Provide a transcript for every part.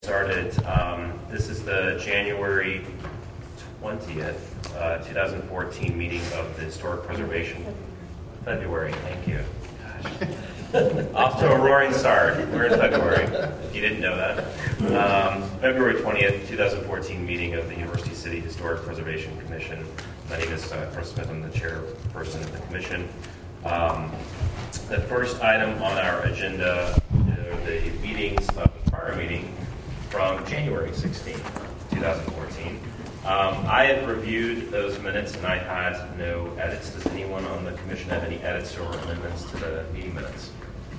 Started. This is the January 20th, 2014 meeting of the Historic Preservation. February, thank you. Gosh. Off to a roaring start. We're in February, if you didn't know that. February 20th, 2014 meeting of the University City Historic Preservation Commission. My name is Chris Smith. I'm the chairperson of the commission. The first item on our agenda are the meetings of the prior meeting from January 16, 2014. I have reviewed those minutes and I had no edits. Does anyone on the commission have any edits or amendments to the meeting minutes?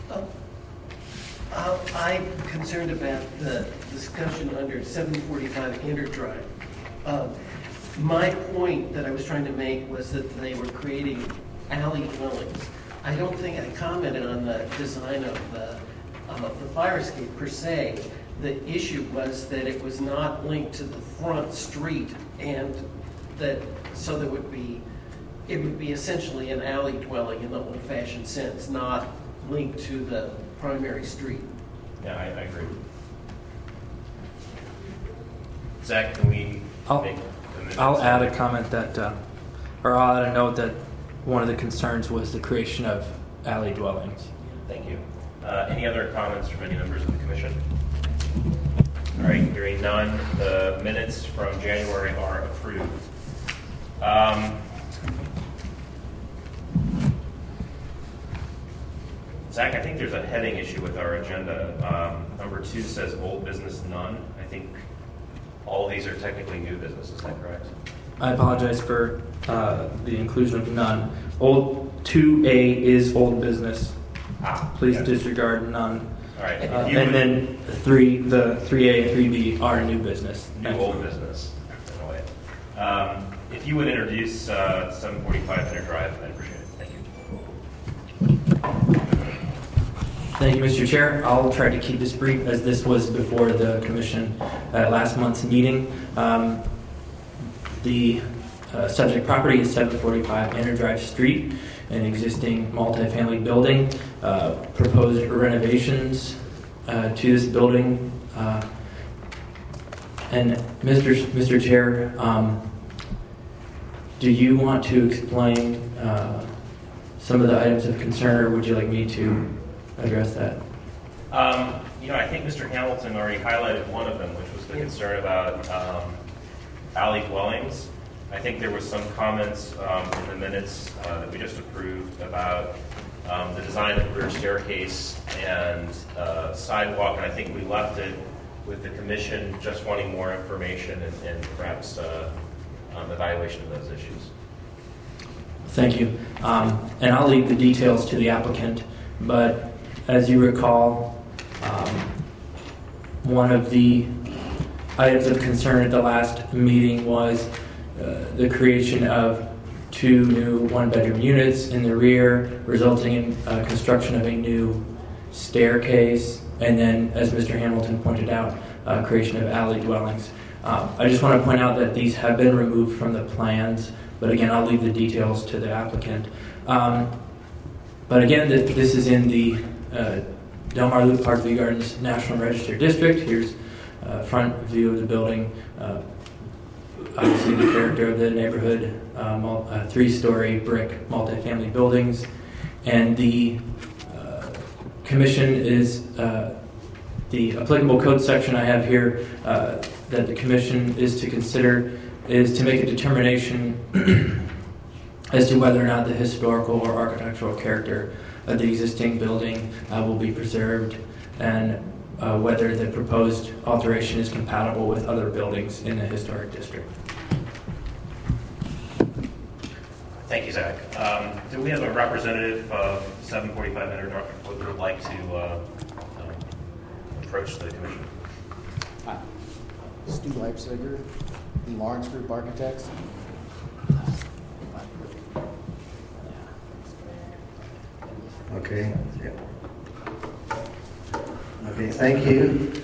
I'm concerned about the discussion under 745 Andrew Drive. My point that I was trying to make was that they were creating alley dwellings. I don't think I commented on the design of the fire escape per se. The issue was that it was not linked to the front street, and that so it would be essentially an alley dwelling in the old-fashioned sense, not linked to the primary street. Yeah, I agree. Zach, can we make the minutes? I'll add a comment that, or I'll add a note that one of the concerns was the creation of alley dwellings. Thank you. Any other comments from any members of the commission? All right, hearing none, the minutes from January are approved. Zach, I think there's a heading issue with our agenda. Number 2 says old business none. I think all of these are technically new business. Is that correct? I apologize for the inclusion of none. Old 2A is old business. Please disregard none. All right. And then the 3A and 3B are new business. New old business, in a way. If you would introduce 745 Henry Drive, I'd appreciate it. Thank you. Thank you, Mr. Chair. I'll try to keep this brief as this was before the commission at last month's meeting. The subject property is 745 Andrew Drive Street, an existing multifamily building. Proposed renovations to this building. And Mr. Chair, do you want to explain some of the items of concern, or would you like me to address that? I think Mr. Hamilton already highlighted one of them, which was the concern about alley dwellings. I think there was some comments in the minutes that we just approved about the design of the rear staircase and sidewalk, and I think we left it with the commission just wanting more information and perhaps evaluation of those issues. Thank you. And I'll leave the details to the applicant, but as you recall, one of the items of concern at the last meeting was the creation of 2 new one-bedroom units in the rear, resulting in construction of a new staircase, and then, as Mr. Hamilton pointed out, creation of alley dwellings. I just want to point out that these have been removed from the plans, but again, I'll leave the details to the applicant. But again, this is in the Del Mar Loop Parkview Gardens National Register District. Here's a front view of the building. Obviously, the character of the neighborhood, 3-story brick multifamily buildings. And the commission is, the applicable code section I have here that the commission is to consider is to make a determination as to whether or not the historical or architectural character of the existing building will be preserved, and whether the proposed alteration is compatible with other buildings in the historic district. Thank you, Zach. Do we have a representative of 745 Henry Drive who would like to approach the commission? Hi. Stu Leipziger, the Lawrence Group Architects. Okay. Okay, thank you.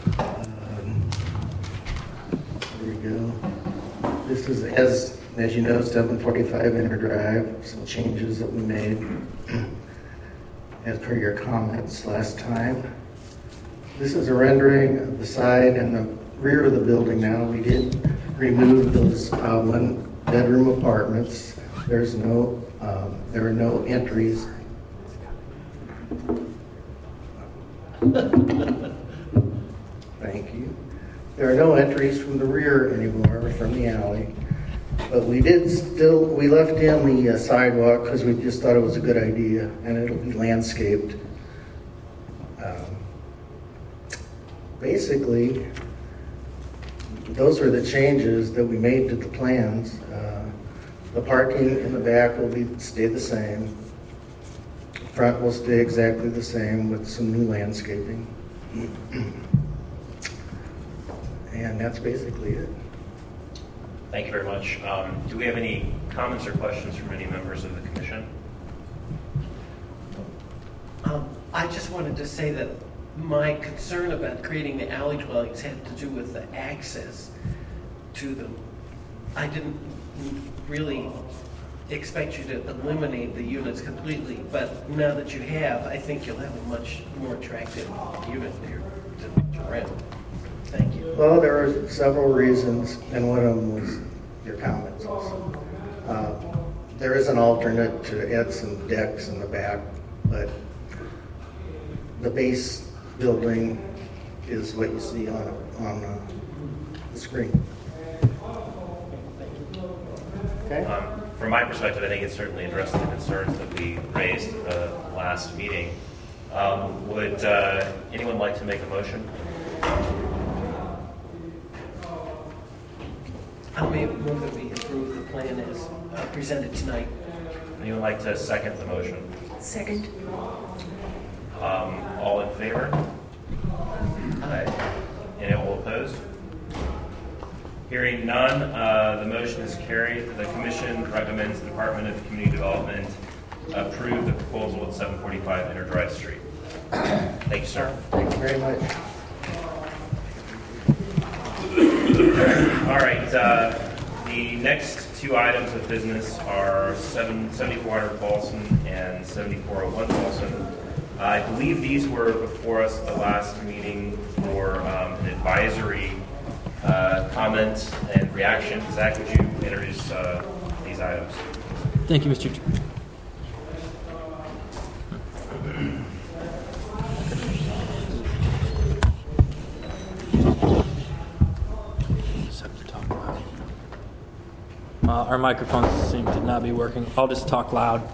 There we go. This is, as you know, 745 Inter Drive, some changes that we made as per your comments last time. This is a rendering of the side and the rear of the building now. We did remove those one-bedroom apartments. There are no entries. Thank you. There are no entries from the rear anymore, from the alley. But we left in the sidewalk because we just thought it was a good idea, and it'll be landscaped. Basically, those are the changes that we made to the plans. The parking in the back will stay the same. Front will stay exactly the same with some new landscaping. And that's basically it. Thank you very much. Do we have any comments or questions from any members of the commission? I just wanted to say that my concern about creating the alley dwellings had to do with the access to them. I didn't really expect you to eliminate the units completely, but now that you have, I think you'll have a much more attractive unit there to rent. Thank you. Well, there are several reasons, and one of them was your comments also. There is an alternate to add some decks in the back, but the base building is what you see on the screen. Okay. From my perspective, I think it certainly addressed the concerns that we raised at the last meeting. Would anyone like to make a motion? I'll move that we approve the plan as presented tonight. Anyone like to second the motion? Second. All in favor? Aye. Anyone opposed? Hearing none, the motion is carried. The Commission recommends the Department of Community Development approve the proposal at 745 Inner Drive Street. Thank you, sir. Thank you very much. All right. The next two items of business are 7400 Paulson and 7401 Paulson. I believe these were before us at the last meeting for an advisory comment and reaction. Zach, would you introduce these items? Thank you, Mr. Chair. Our microphones seem to not be working. I'll just talk loud.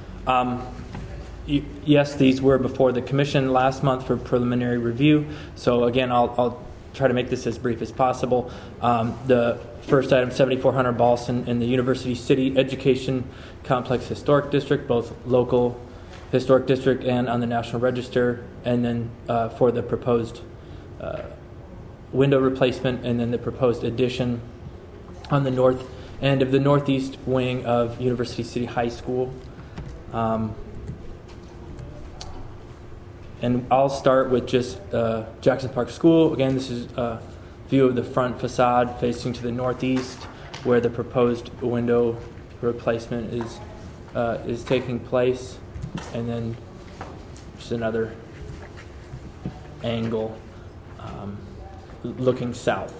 Yes, these were before the commission last month for preliminary review. So again, I'll try to make this as brief as possible. The first item, 7400 Balson in the University City Education Complex Historic District, both local historic district and on the National Register, and then for the proposed window replacement, and then the proposed addition on the north end of the northeast wing of University City High School. And I'll start with just Jackson Park School. Again, this is a view of the front facade facing to the northeast, where the proposed window replacement is taking place, and then just another angle looking south.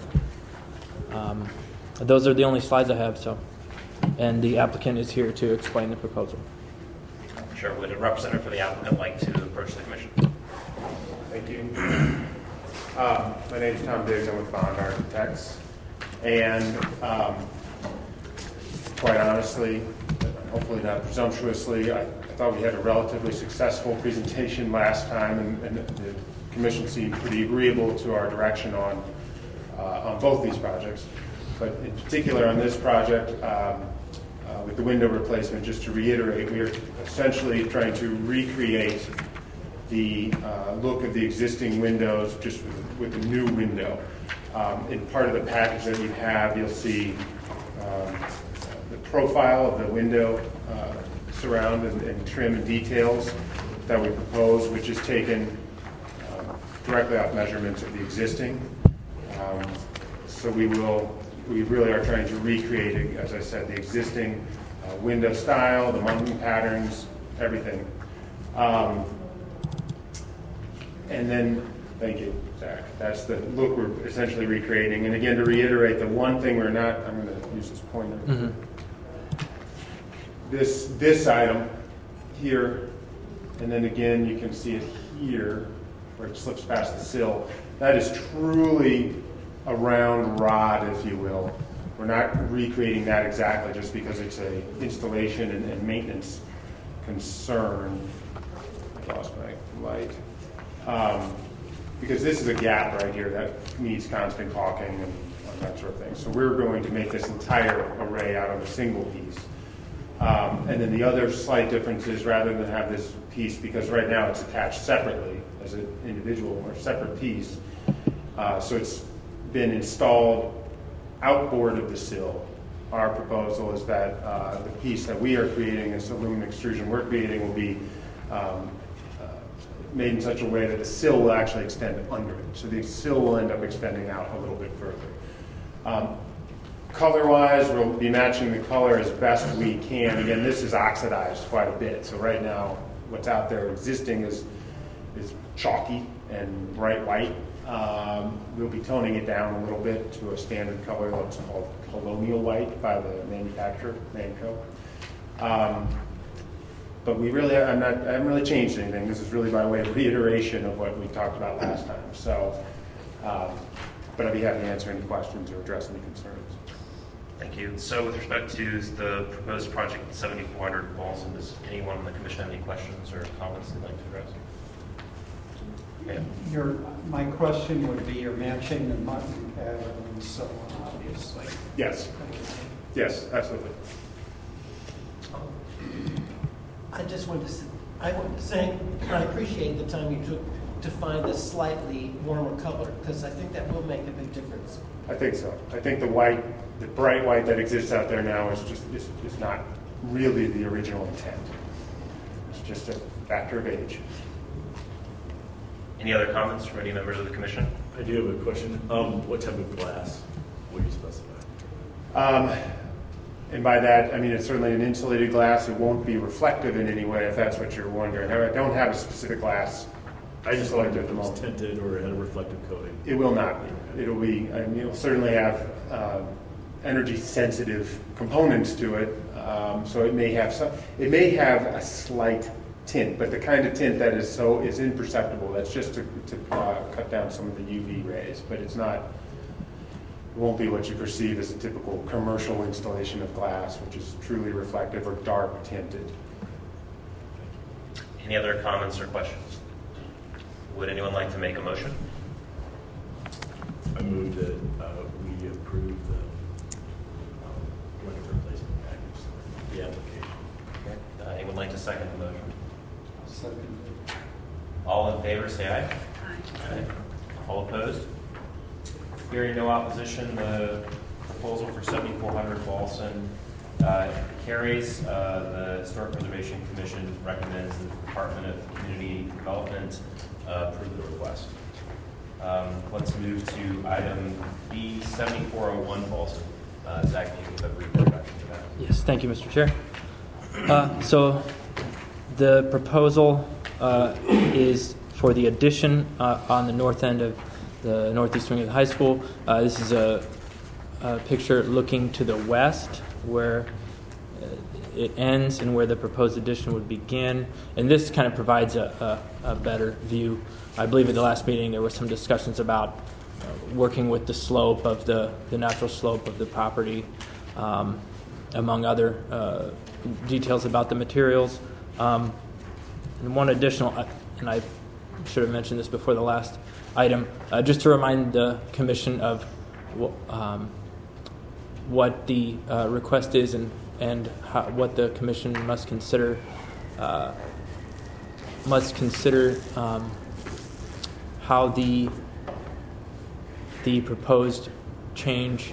Those are the only slides I have. So, and the applicant is here to explain the proposal. Sure. Would a representative for the applicant like to approach the commission? Thank you. My name is Tom Diggs. I'm with Bond Architects. And quite honestly, hopefully not presumptuously, I thought we had a relatively successful presentation last time, and the commission seemed pretty agreeable to our direction on both these projects. But in particular on this project, with the window replacement, just to reiterate, we are essentially trying to recreate the look of the existing windows just with a new window. In part of the package that you have, you'll see the profile of the window surround and trim and details that we propose, which is taken directly off measurements of the existing. So we really are trying to recreate, as I said, the existing window style, the mounting patterns, everything. And then Thank you, Zach. That's the look we're essentially recreating. And again, to reiterate, the one thing we're not, I'm going to use this pointer. Mm-hmm. This item here, and then again, you can see it here, where it slips past the sill. That is truly a round rod, if you will. We're not recreating that exactly just because it's a installation and maintenance concern. I lost my light. Because this is a gap right here that needs constant caulking and that sort of thing. So we're going to make this entire array out of a single piece. And then the other slight difference is rather than have this piece, because right now it's attached separately as an individual or separate piece, so it's been installed outboard of the sill. Our proposal is that the piece that we are creating, this aluminum extrusion we're creating, will be made in such a way that the sill will actually extend under it. So the sill will end up extending out a little bit further. Color-wise, we'll be matching the color as best we can. Again, this is oxidized quite a bit. So right now, what's out there existing is chalky and bright white. We'll be toning it down a little bit to a standard color that's called colonial white by the manufacturer, Manco. But we really, I haven't really changed anything. This is really by way of reiteration of what we talked about last time. So, but I'd be happy to answer any questions or address any concerns. Thank you. So with respect to the proposed project at 7400 Balsam, does anyone on the commission have any questions or comments they'd like to address? Yeah. My question would be, you're matching the mutton pattern and so on, obviously. Yes. Yes, absolutely. I just wanted to say I appreciate the time you took to find a slightly warmer color, because I think that will make a big difference. I think so. I think the white, the bright white that exists out there now is just is not really the original intent. It's just a factor of age. Any other comments from any members of the commission? I do have a question. What type of glass will you specify? And by that, I mean it's certainly an insulated glass. It won't be reflective in any way, if that's what you're wondering. I don't have a specific glass. I just selected wondered at if the it was moment. tinted or had a reflective coating. It will not be. It'll be. I mean, it'll certainly have energy-sensitive components to it. So it may have some. It may have a slight tint, but the kind of tint that is imperceptible. That's just to cut down some of the UV rays. But it's not. It won't be what you perceive as a typical commercial installation of glass, which is truly reflective or dark tinted. Any other comments or questions? Would anyone like to make a motion? I move that we approve the window replacement package, the application. Okay. Anyone like to second the motion? Second. All in favor, say aye. Aye. All opposed? Hearing no opposition, the proposal for 7400 Balsam carries. The Historic Preservation Commission recommends the Department of Community Development approve the request. Let's move to item B, 7401 Balsam. Zach, can you give a brief introduction to that? Yes, thank you, Mr. Chair. So the proposal is for the addition on the north end of the northeast wing of the high school. This is a picture looking to the west where it ends and where the proposed addition would begin. And this kind of provides a better view. I believe at the last meeting there were some discussions about working with the slope of the natural slope of the property, among other details about the materials. And one additional, and I should have mentioned this before the last item, just to remind the commission of what the request is and what the commission must consider how the proposed change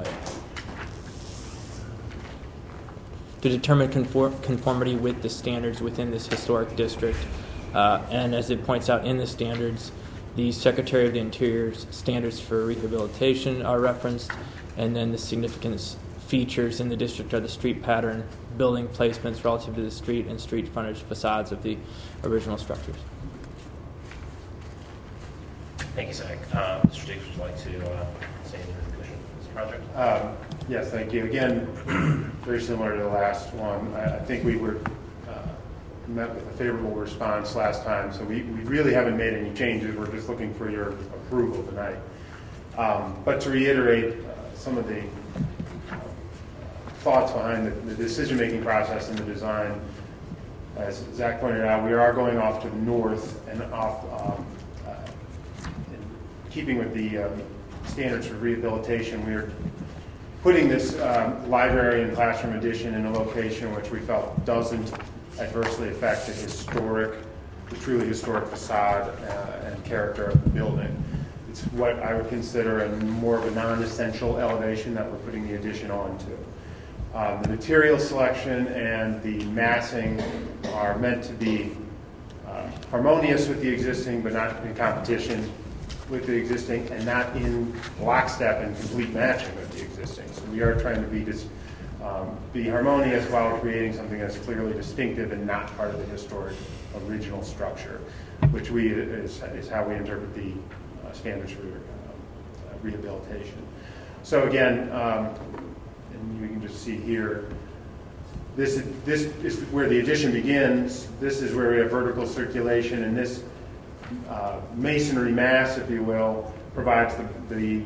to determine conformity with the standards within this historic district. And as it points out in the standards, the Secretary of the Interior's standards for rehabilitation are referenced, and then the significance features in the district are the street pattern, building placements relative to the street, and street frontage facades of the original structures. Thank you, Zach. Mr. Diggs, would you like to say anything to the commission on this project? Yes, thank you. Again, very similar to the last one. I think we were met with a favorable response last time, so we really haven't made any changes. We're just looking for your approval tonight. But to reiterate some of the thoughts behind the decision-making process and the design, as Zach pointed out, we are going off to the north and off, in keeping with the standards for rehabilitation. We are putting this library and classroom addition in a location which we felt doesn't adversely affect the truly historic facade and character of the building. It's what I would consider a more of a non-essential elevation that we're putting the addition onto. The material selection and the massing are meant to be harmonious with the existing, but not in competition with the existing, and not in lockstep and complete matching with the existing. So we are trying to be harmonious while creating something that's clearly distinctive and not part of the historic original structure, which is how we interpret the standards for rehabilitation. So again, and you can just see here, this is where the addition begins. This is where we have vertical circulation, and this masonry mass, if you will, provides the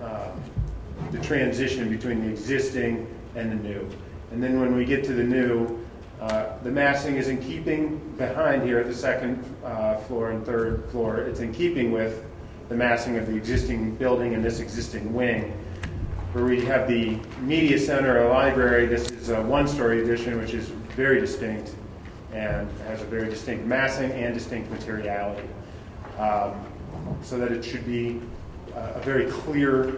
transition between the existing and the new. And then when we get to the new, the massing is in keeping behind here at the second floor and third floor. It's in keeping with the massing of the existing building and this existing wing. Where we have the media center, a library, this is a one-story addition, which is very distinct and has a very distinct massing and distinct materiality. So that it should be a very clear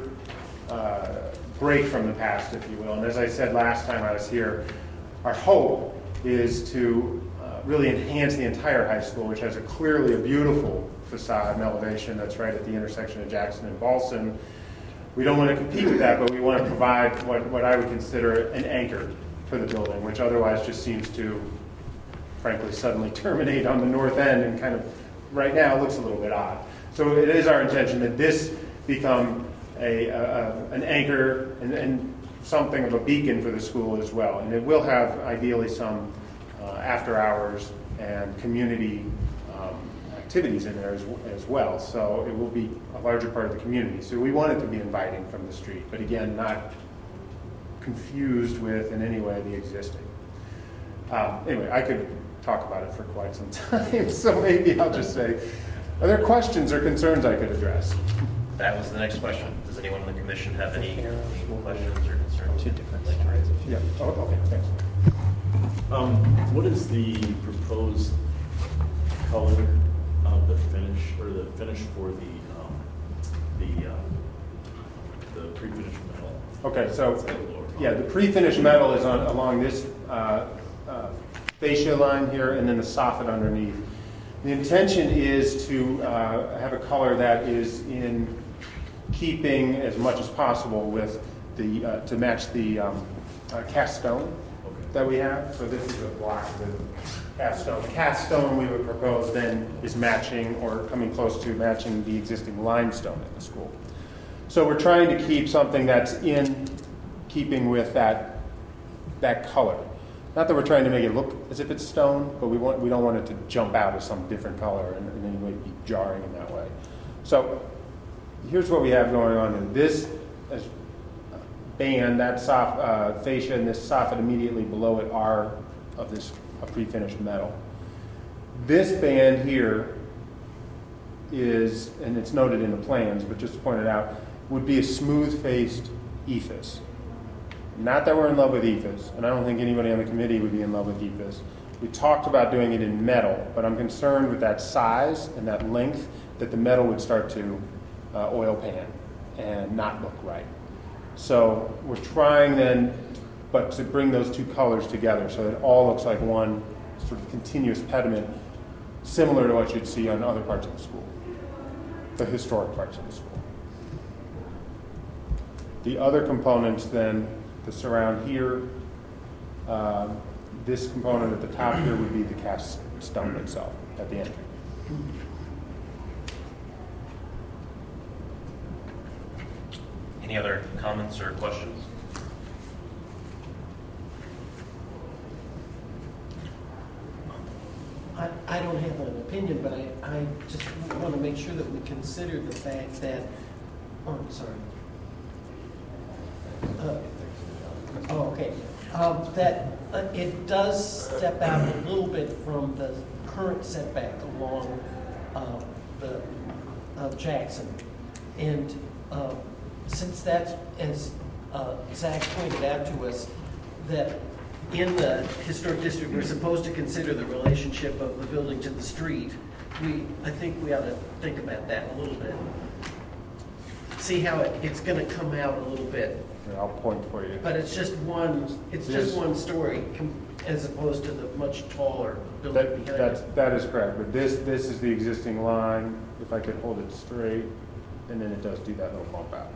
break from the past, if you will. And as I said last time I was here, our hope is to really enhance the entire high school, which has clearly a beautiful facade and elevation that's right at the intersection of Jackson and Balsam. We don't want to compete with that, but we want to provide what I would consider an anchor for the building, which otherwise just seems to, frankly, suddenly terminate on the north end and kind of, right now, looks a little bit odd. So it is our intention that this become an anchor and something of a beacon for the school as well. And it will have, ideally, some after hours and community activities in there as well. So it will be a larger part of the community. So we want it to be inviting from the street, but again, not confused with in any way the existing. Anyway, I could talk about it for quite some time, so maybe I'll just say, are there questions or concerns I could address? That was the next question. Does anyone on the commission have any questions or concerns? Two different Like to raise? Yeah. Oh, okay. Thanks. What is the proposed color of the finish, or the finish for the pre-finished metal? Okay, so yeah, the pre-finished metal is along this fascia line here, and then the soffit underneath. The intention is to have a color that is in keeping as much as possible with the to match the cast stone that we have. So this is a block with cast stone. The cast stone we would propose then is matching or coming close to matching the existing limestone at the school. So we're trying to keep something that's in keeping with that color. Not that we're trying to make it look as if it's stone, but we don't want it to jump out as some different color and in any way be jarring in that way. So here's what we have going on in this band, that soft fascia and this soffit immediately below it are of this pre-finished metal. This band here is, and it's noted in the plans, but just to point it out, would be a smooth-faced ethos. Not that we're in love with ethos, and I don't think anybody on the committee would be in love with ethos. We talked about doing it in metal, but I'm concerned with that size and that length that the metal would start to oil pan and not look right. So we're trying then, but to bring those two colors together so that it all looks like one sort of continuous pediment, similar to what you'd see on other parts of the school, the historic parts of the school. The other components then, the surround here, this component at the top here would be the cast stone itself at the end. Any other comments or questions? I don't have an opinion, but I just want to make sure that we consider the fact that, I'm sorry. Okay. That it does step out a little bit from the current setback along the Jackson. And since that's, as Zach pointed out to us, that in the historic district, we're supposed to consider the relationship of the building to the street. I think we ought to think about that a little bit. See how it's going to come out a little bit. Here, I'll point for you. But it's just one story as opposed to the much taller building behind it. That is correct. But this is the existing line. If I could hold it straight, and then it does do that little bump out.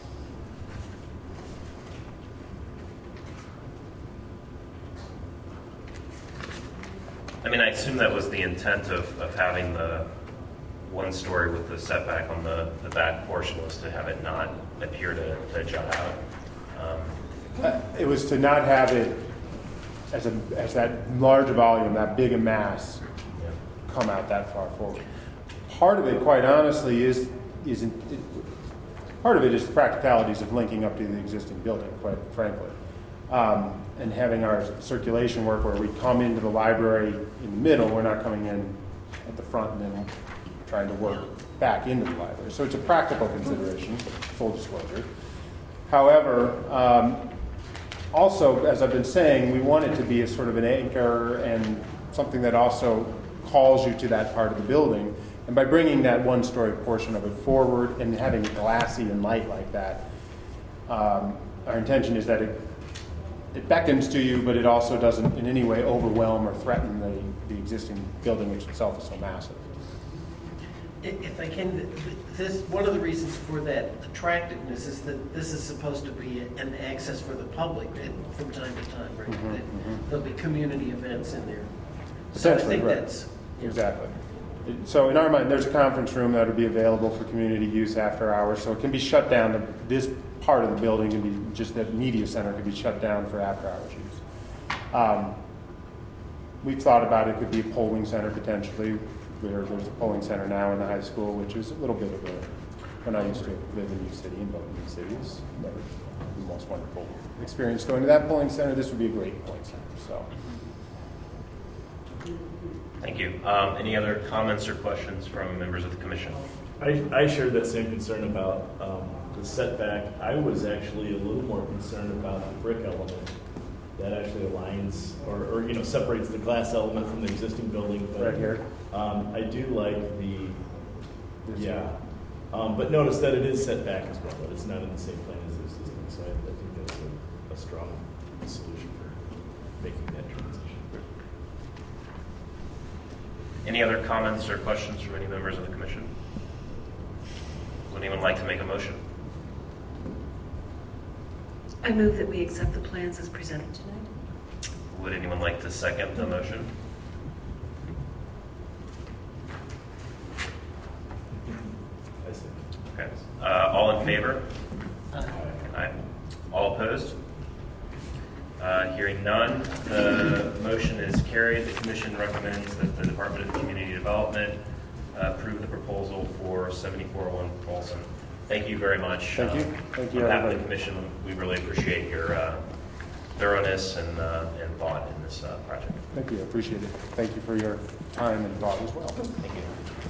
I mean, I assume that was the intent of having the one story with the setback on the back portion, was to have it not appear to jut out. It was to not have it as that large volume, that big a mass, come out that far forward. Part of it, quite honestly, part of it is the practicalities of linking up to the existing building, quite frankly. And having our circulation work where we come into the library in the middle, we're not coming in at the front and then trying to work back into the library. So it's a practical consideration, full disclosure. However, also, as I've been saying, we want it to be a sort of an anchor and something that also calls you to that part of the building. And by bringing that one-story portion of it forward and having it glassy and light like that, our intention is that it beckons to you, but it also doesn't in any way overwhelm or threaten the existing building, which itself is so massive. If I can, one of the reasons for that attractiveness is that this is supposed to be an access for the public from time to time, right? There'll be community events in there. So I think right. that's... Exactly. So in our mind, there's a conference room that would be available for community use after hours, so it can be shut down. This part of the building can be, just that media center could be shut down for after hours use. We've thought about it could be a polling center potentially. There's a polling center now in the high school, which is a little bit of when I used to live in New City and vote in New City, it's never the most wonderful experience going to that polling center. This would be a great polling center. So. Thank you. Any other comments or questions from members of the commission? I shared that same concern about the setback. I was actually a little more concerned about the brick element that actually aligns or separates the glass element from the existing building. But, right here. I do like but notice that it is set back as well, but it's not in the same plane as the existing. So I think that's a strong solution for making that transition. Any other comments or questions from any members of the commission? Would anyone like to make a motion? I move that we accept the plans as presented tonight. Would anyone like to second the motion? I see. Okay. All in favor? Aye. All opposed? Hearing none, the motion is carried. The commission recommends that the Department of Community Development approve the proposal for 7401 Polson. Thank you very much. Thank you. Thank you, on behalf of everybody. the commission, we really appreciate your thoroughness and thought in this project. Thank you. I appreciate it. Thank you for your time and thought as well. Thank you.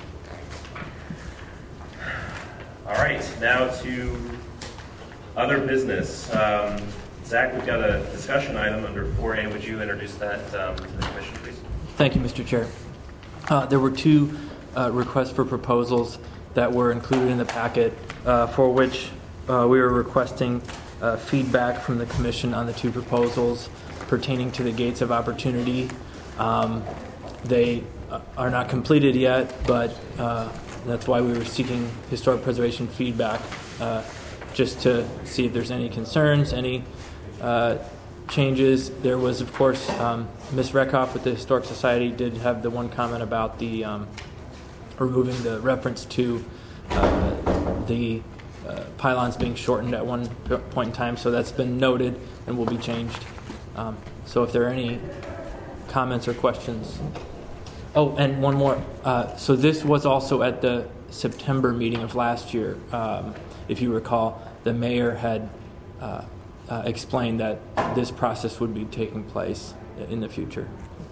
All right, now to other business. Zach, we've got a discussion item under 4A. Would you introduce that to the commission, please? Thank you, Mr. Chair. There were two requests for proposals that were included in the packet for which we were requesting feedback from the commission on the two proposals pertaining to the Gates of Opportunity. They are not completed yet, but that's why we were seeking historic preservation feedback, just to see if there's any concerns, any changes. There was, of course, Ms. Reckhoff with the Historic Society did have the one comment about the removing the reference to the pylons being shortened at one point in time, so that's been noted and will be changed. So if there are any comments or questions. Oh, and one more. So this was also at the September meeting of last year. If you recall, the mayor had explained that this process would be taking place in the future.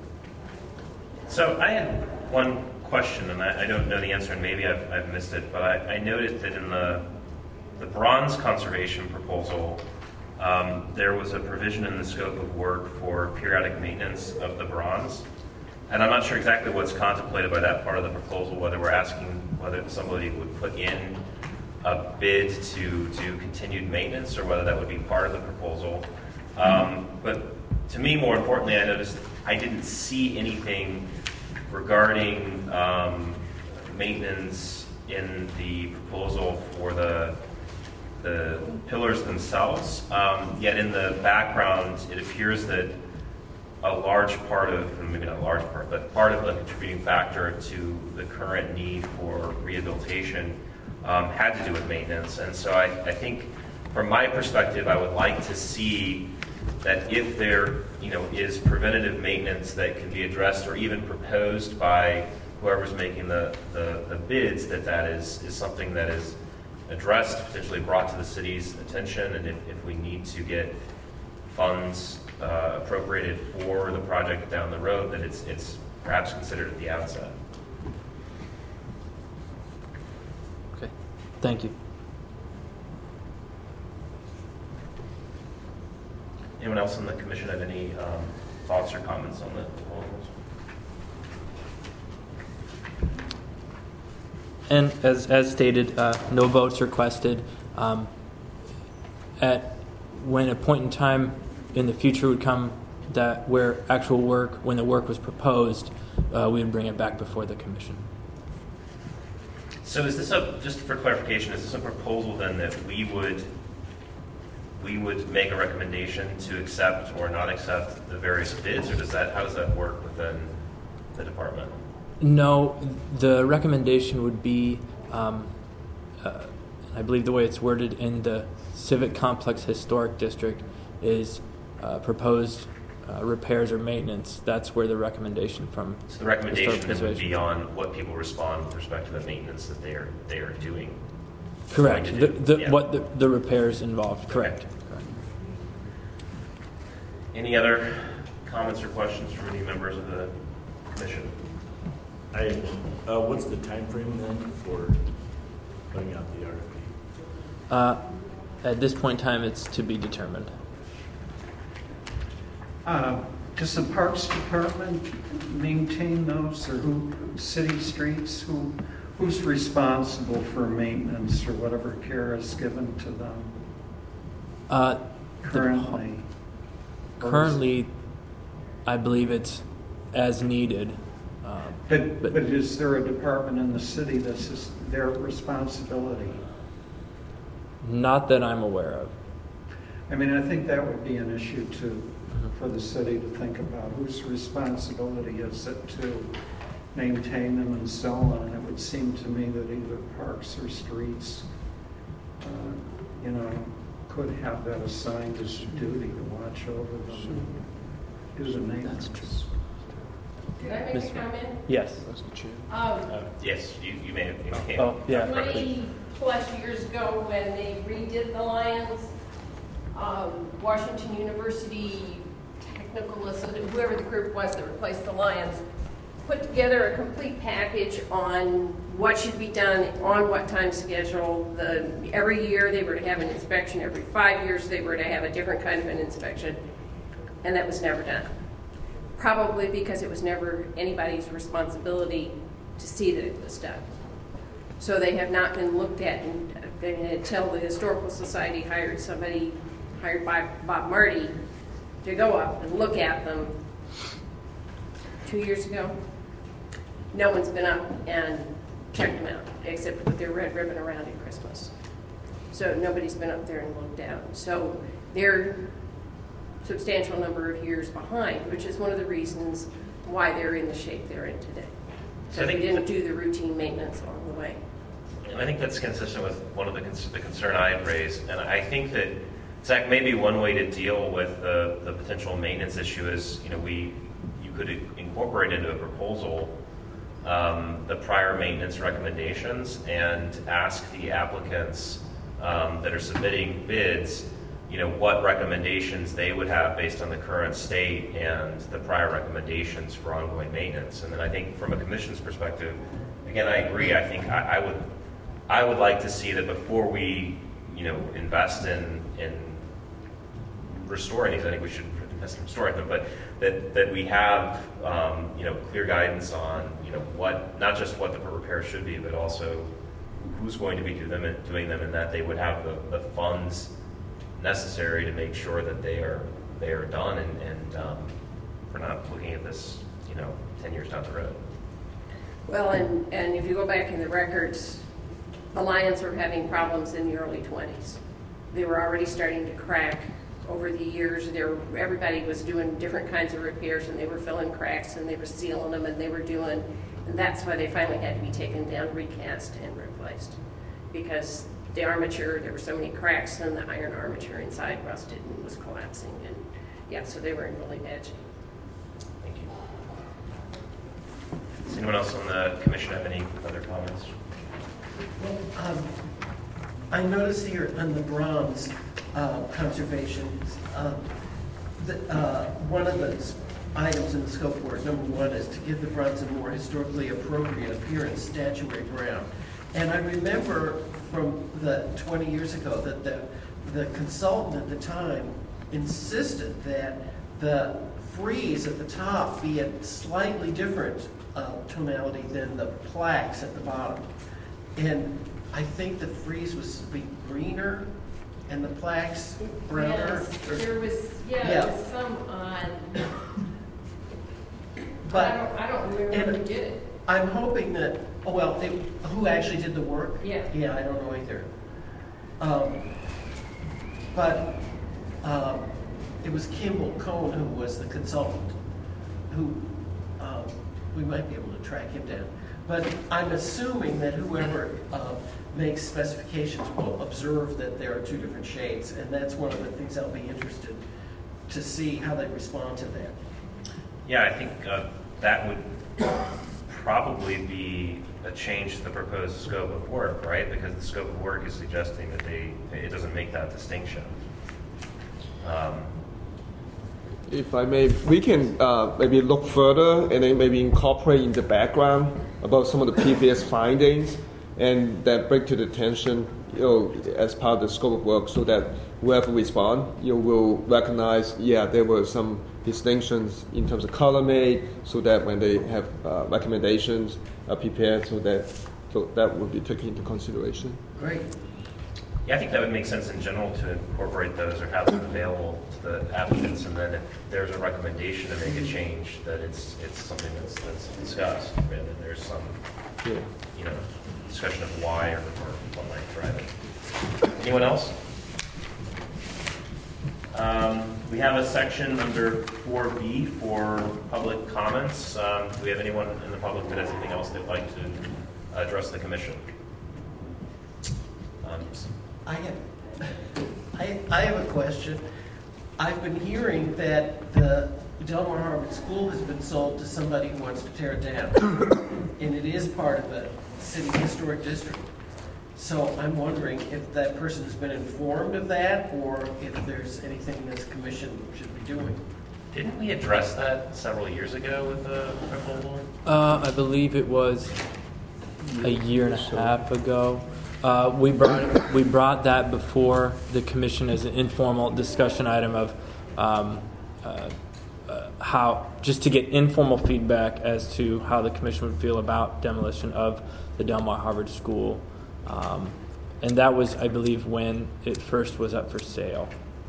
So I had one question, and I don't know the answer, and maybe I've missed it, but I noted that in the bronze conservation proposal, there was a provision in the scope of work for periodic maintenance of the bronze. And I'm not sure exactly what's contemplated by that part of the proposal, whether we're asking whether somebody would put in a bid to do continued maintenance or whether that would be part of the proposal. But to me, more importantly, I noticed I didn't see anything regarding maintenance in the proposal for the pillars themselves. Yet in the background, it appears that a large part of, maybe not a large part, but part of the contributing factor to the current need for rehabilitation had to do with maintenance. And so I think from my perspective, I would like to see that if there is preventative maintenance that can be addressed or even proposed by whoever's making the bids, that is something that is addressed, potentially brought to the city's attention, and if we need to get funds appropriated for the project down the road, that it's perhaps considered at the outset. Okay, thank you. Anyone else in the commission have any thoughts or comments on the proposals? And as stated, no votes requested. When a point in time in the future would come that where actual work, when the work was proposed, we would bring it back before the commission. So is this just for clarification, is this a proposal then that we would make a recommendation to accept or not accept the various bids, or how does that work within the department? No, the recommendation would be, I believe the way it's worded in the Civic Complex Historic District is proposed repairs or maintenance. That's where the recommendation from. So the recommendation then would be on what people respond with respect to the maintenance that they are doing. Correct. What the repairs involved. Correct. Okay. Any other comments or questions from any members of the commission? What's the time frame then for putting out the RFP? At this point in time, it's to be determined. Does the Parks Department maintain those, or city streets? Who's responsible for maintenance or whatever care is given to them currently? Currently, I believe it's as needed. But is there a department in the city that's their responsibility? Not that I'm aware of. I mean, I think that would be an issue too for the city to think about. Whose responsibility is it to maintain them and so on? It would seem to me that either parks or streets, could have that assigned as duty to watch over them, do the maintenance. That's true. Can I make a comment? Yes. Yes, you may have. Oh, yeah. 20 plus years ago, when they redid the Lions, Washington University Technical, whoever the group was that replaced the Lions, put together a complete package on what should be done on what time schedule. Every year they were to have an inspection. Every 5 years they were to have a different kind of an inspection, and that was never done. Probably because it was never anybody's responsibility to see that it was done. So they have not been looked at until the Historical Society hired by Bob Marty to go up and look at them 2 years ago. No one's been up and checked them out, except to put their red ribbon around at Christmas. So nobody's been up there and looked at them. So they're substantial number of years behind, which is one of the reasons why they're in the shape they're in today. So they didn't do the routine maintenance along the way. and I think that's consistent with one of the concern I had raised. And I think that, Zach, maybe one way to deal with the potential maintenance issue is, you could incorporate into a proposal the prior maintenance recommendations and ask the applicants that are submitting bids, what recommendations they would have based on the current state and the prior recommendations for ongoing maintenance. And then I think from a commission's perspective, again, I agree. I think I would like to see that before we, invest in restoring these, I think we should invest in restoring them, but that we have, clear guidance on, what, not just what the repairs should be, but also who's going to be doing them, and that they would have the funds necessary to make sure that they are done, and we're not looking at this, 10 years down the road. Well, and if you go back in the records, the Lions were having problems in the early 20s. They were already starting to crack over the years. Everybody was doing different kinds of repairs, and they were filling cracks, and they were sealing them, and and that's why they finally had to be taken down, recast, and replaced. Because the armature, there were so many cracks, and the iron armature inside rusted and was collapsing. And so they were in really bad shape. Thank you. Does anyone else on the commission have any other comments? Well, I notice here on the bronze conservation, one of the items in the scope work, number one, is to give the bronze a more historically appropriate appearance, statuary brown. And I remember from the 20 years ago that the consultant at the time insisted that the frieze at the top be a slightly different tonality than the plaques at the bottom. And I think the frieze was to be greener and the plaques browner. Yes, there was some on. But I don't remember who did it. I'm hoping that, who actually did the work? Yeah. Yeah, I don't know either. It was Kimball Cohn who was the consultant, who we might be able to track him down. But I'm assuming that whoever makes specifications will observe that there are two different shades, and that's one of the things I'll be interested to see how they respond to that. Yeah, I think that would probably be a change to the proposed scope of work, right? Because the scope of work is suggesting that it doesn't make that distinction. If I may, we can maybe look further and then maybe incorporate in the background about some of the previous findings, and that bring to the attention, as part of the scope of work, so that whoever respond, will recognize, there were some distinctions in terms of color made, so that when they have recommendations prepared, so that would be taken into consideration. Great. Yeah, I think that would make sense in general to incorporate those or have them available to the applicants, and then if there's a recommendation to make a change, that it's something that's discussed, and there's some discussion of why or what might drive it. Anyone else? We have a section under 4B for public comments. Do we have anyone in the public that has anything else they'd like to address the commission? I have a question. I've been hearing that the Delmar Harvard School has been sold to somebody who wants to tear it down, and it is part of the city historic district. So I'm wondering if that person has been informed of that, or if there's anything this commission should be doing. Didn't we address that several years ago with the proposal? I believe it was a year and a half ago. We brought that before the commission as an informal discussion item of how, just to get informal feedback as to how the commission would feel about demolition of the Delmar Harvard School. And that was, I believe, when it first was up for sale.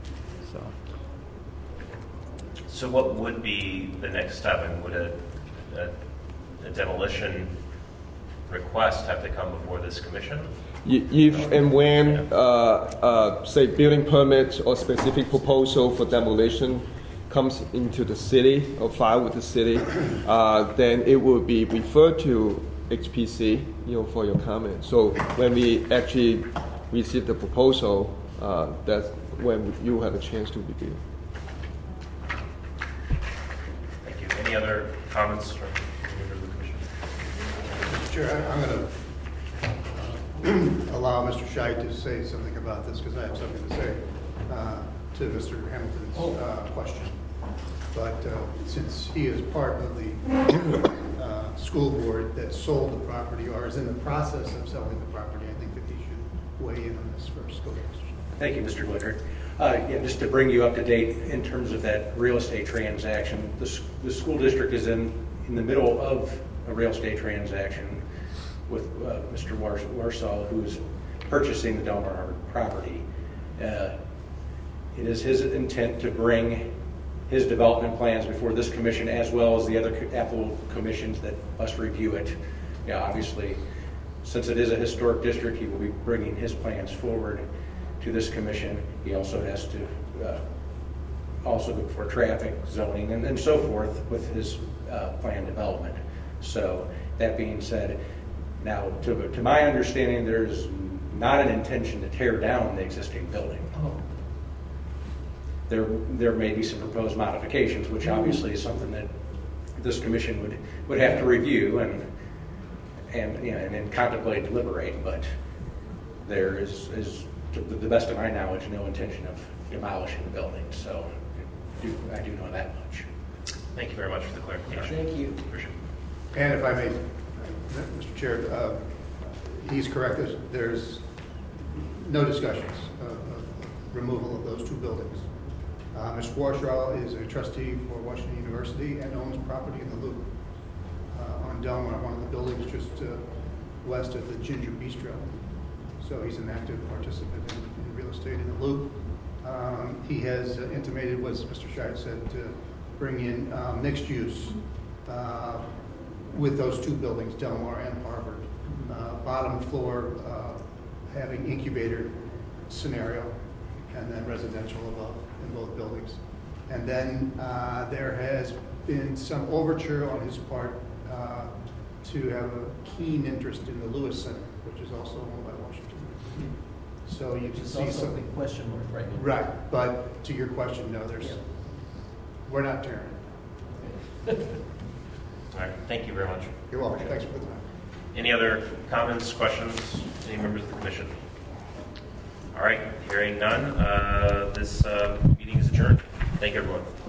So what would be the next step? And would a demolition request have to come before this commission? If and when, say, building permit or specific proposal for demolition comes into the city or filed with the city, then it will be referred to HPC, for your comment. So when we actually receive the proposal, that's when you have a chance to review. Thank you. Any other comments from members of the commission? Mr. Chair, I'm going to allow Mr. Scheit to say something about this because I have something to say to Mr. Hamilton's question. But since he is part of the school board that sold the property or is in the process of selling the property, I think that he should weigh in on this first. Go ahead, Mr. Scheit. Thank you, Mr. Glickard. Yeah, just to bring you up to date in terms of that real estate transaction, the school district is in the middle of a real estate transaction with Mr. Warsaw, who is purchasing the Delmar Harbor property. It is his intent to bring his development plans before this commission as well as the other Apple commissions that must review it. Yeah, obviously, since it is a historic district, he will be bringing his plans forward to this commission. He also has to also look for traffic, zoning, and so forth with his plan development. So that being said, now to my understanding, there's not an intention to tear down the existing building. There may be some proposed modifications, which obviously is something that this commission would have to review and contemplate and deliberate. But there is, to the best of my knowledge, no intention of demolishing the building. So I do know that much. Thank you very much for the clarification. Thank you. Appreciate it. And if I may, Mr. Chair, he's correct. There's no discussions of removal of those two buildings. Mr. Warsaw is a trustee for Washington University and owns property in the Loop on Delmar, one of the buildings just west of the Ginger Bistro. So he's an active participant in real estate in the Loop. He has intimated, as Mr. Scheit said, to bring in mixed use with those two buildings, Delmar and Harvard. Bottom floor having incubator scenario, and then residential above in both buildings. And then there has been some overture on his part to have a keen interest in the Lewis Center, which is also owned by Washington. So you can see something question mark right now. Right, but to your question, no, we're not tearing it. All right, thank you very much. You're welcome. Thanks for the time. Any other comments, questions, any members of the commission? All right, hearing none, this meeting is adjourned. Thank you, everyone.